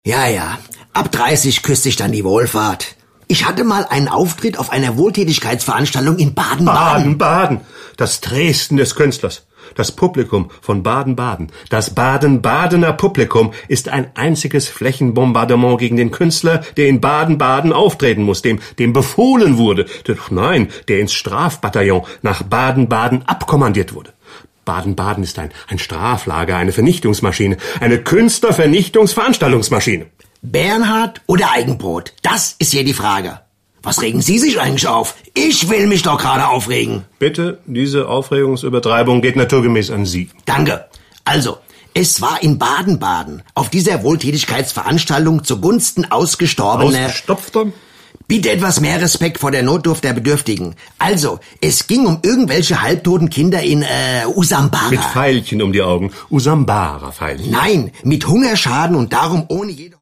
Ja, ja. Ab 30 küsst sich dann die Wohlfahrt. Ich hatte mal einen Auftritt auf einer Wohltätigkeitsveranstaltung in Baden-Baden. Baden-Baden. Das Dresden des Künstlers. Das Publikum von Baden-Baden, das Baden-Badener Publikum, ist ein einziges Flächenbombardement gegen den Künstler, der in Baden-Baden auftreten muss, dem befohlen wurde. Nein, der ins Strafbataillon nach Baden-Baden abkommandiert wurde. Baden-Baden ist ein Straflager, eine Vernichtungsmaschine, eine Künstlervernichtungsveranstaltungsmaschine. Bernhard oder Eigenbrot? Das ist hier die Frage. Was regen Sie sich eigentlich auf? Ich will mich doch gerade aufregen. Bitte, diese Aufregungsübertreibung geht naturgemäß an Sie. Danke. Also, es war in Baden-Baden auf dieser Wohltätigkeitsveranstaltung zugunsten ausgestorbener... Ausgestopfter? Bitte etwas mehr Respekt vor der Notdurft der Bedürftigen. Also, es ging um irgendwelche halbtoten Kinder in Usambara. Mit Pfeilchen um die Augen. Usambara-Pfeilchen. Nein, mit Hungerschaden und darum ohne jede...